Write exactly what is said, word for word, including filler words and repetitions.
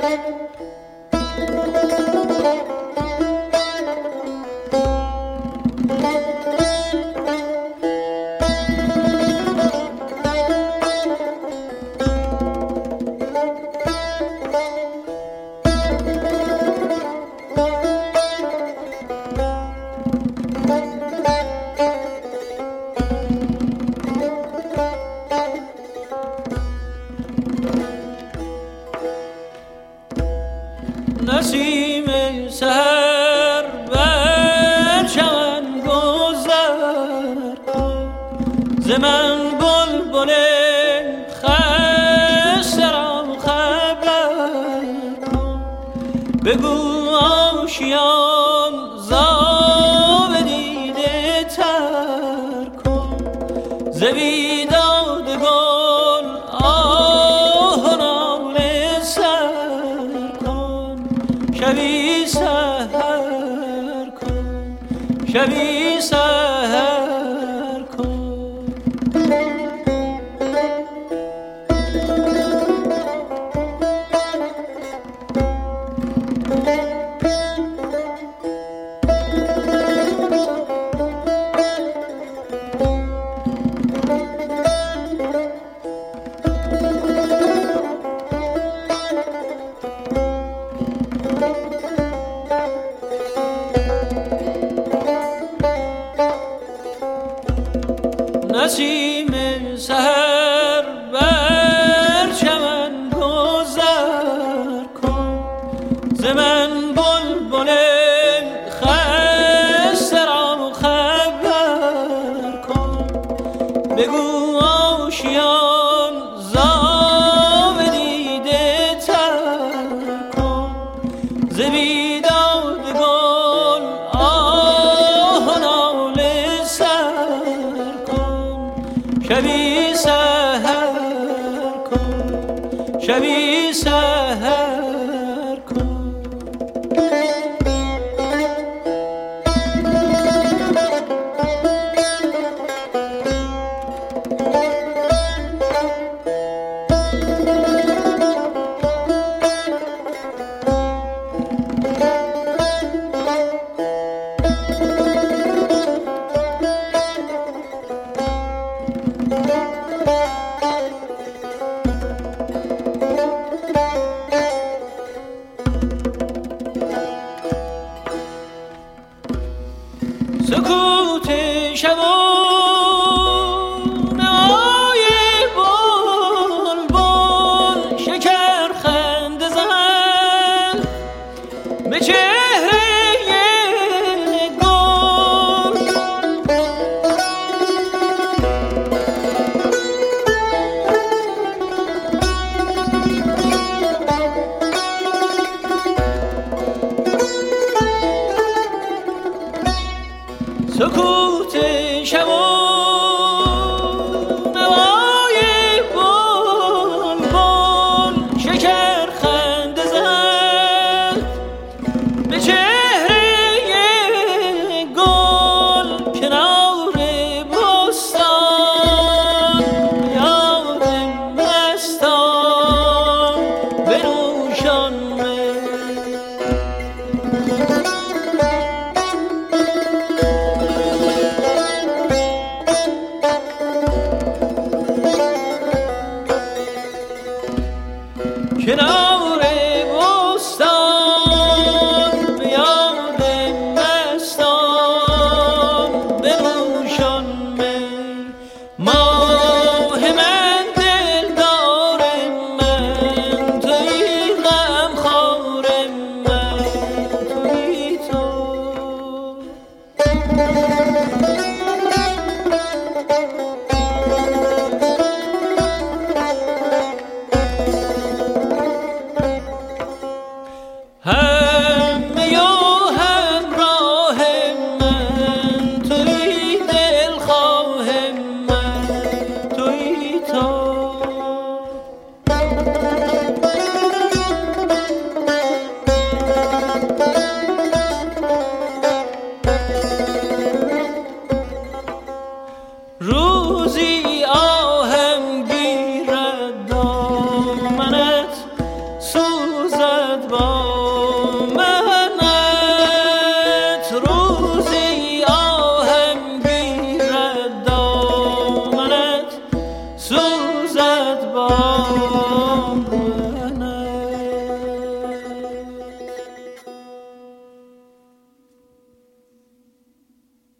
نسیم سحر بر چمن گذر کن، ز من بلبل خسته را خبر کن. بگو آشیان زاب دیده تر کن، ز بیداد گل آه و ناله سر کن. شبی سحر کن، شبی سحر کن. نسیم سحر بر چمن گذر کن، ز من بلبل خسته را خبر کن. بگو آشیان زاب دیده تر کن، ز بیداد گل آه و ناله سر کن. شبی سحر کن، شبی سحر کن. سکوت شب و نوای بلبل شکر خنده زن به چهره گل. سکوت شب و نوای بلبل شکر خنده زد به چهره گل. کنار بستان یاد مستان بنوشان می. کنار بستان به یاد مستان بنوشان می. ماه من دلدار من تویی، غمخوار من تویی تو. با